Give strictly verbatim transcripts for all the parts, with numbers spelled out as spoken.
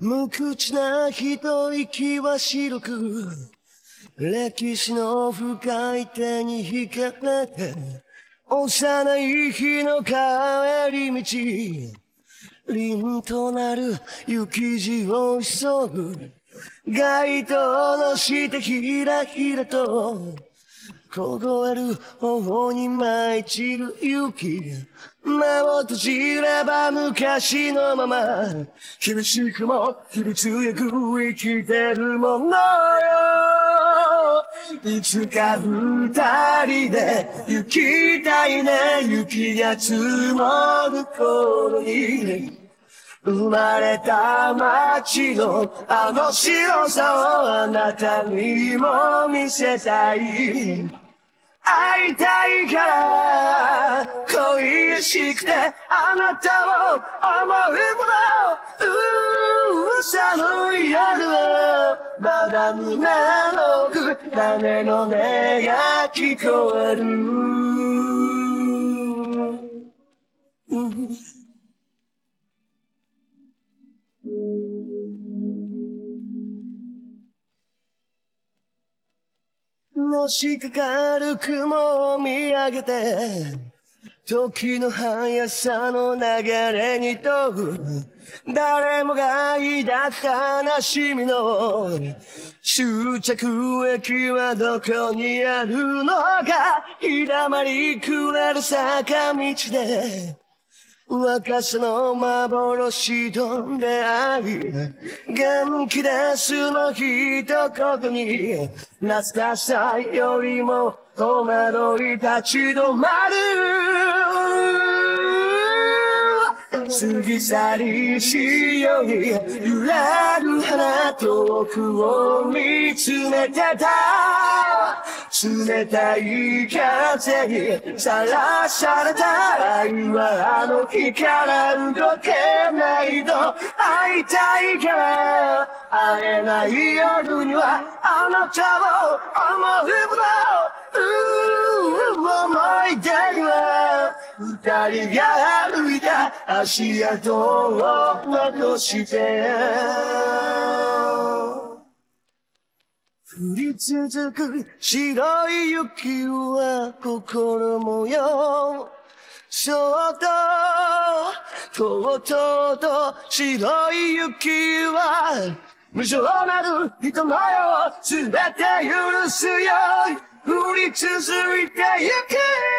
無口な一息は白く、歴史の深い手に引かれて、幼い日の帰り道、凛となる雪地を急ぐ、街灯の下ひらひらと、凍える頬に舞い散る雪。目を閉じれば昔のまま、厳しくも日々強く生きてるものよ。いつか二人で行きたいね。雪が積もる頃に生まれた街のあの白さをあなたにも見せたい。会いたいから恋しくてあなたを思うほど、噂の夜はまだ胸の奥、種の音が聞こえる、うんのしかかる雲を見上げて、時の速さの流れに問う、誰もが抱く悲しみの終着駅はどこにあるのか。日だまりくれる坂道で若さの幻と出会い、元気ですの一言に懐かしさよりも戸惑い立ち止まる。過ぎ去りしように揺れる花遠くを見つめてた。冷たい風にさらされた愛はあの日から動けないと。会いたいから会えない夜にはあなたを思うほど、思い出には二人が歩いた足跡を残して降り続く白い雪は心模様。そっととうとうと白い雪は無情なる人の世をすべて許すよう降り続いてゆく。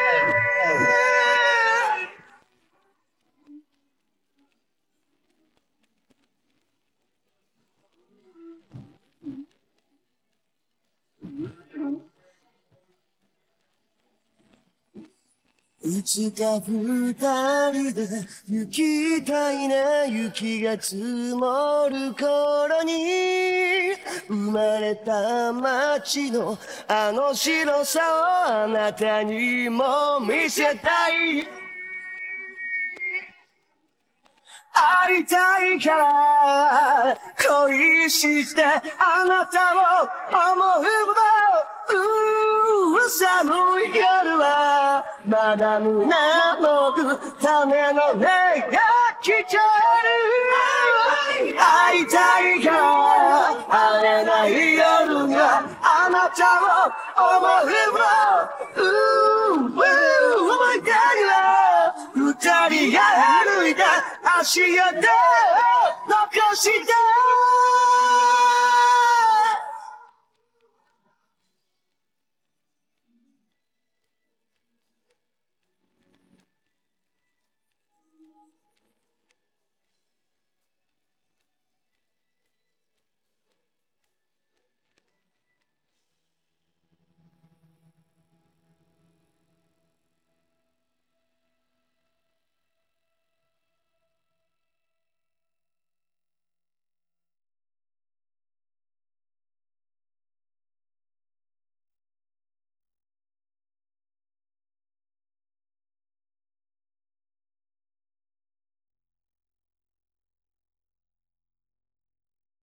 いつか二人で行きたいね。雪が積もる頃に生まれた街のあの白さをあなたにも見せたい。会いたいから恋してあなたを思うほど、噂の夜はまだ胸の奥、種の音が聞こえる。会いたいから会えない夜にはあなたを思うほど、思い出には二人が歩いた足跡を残して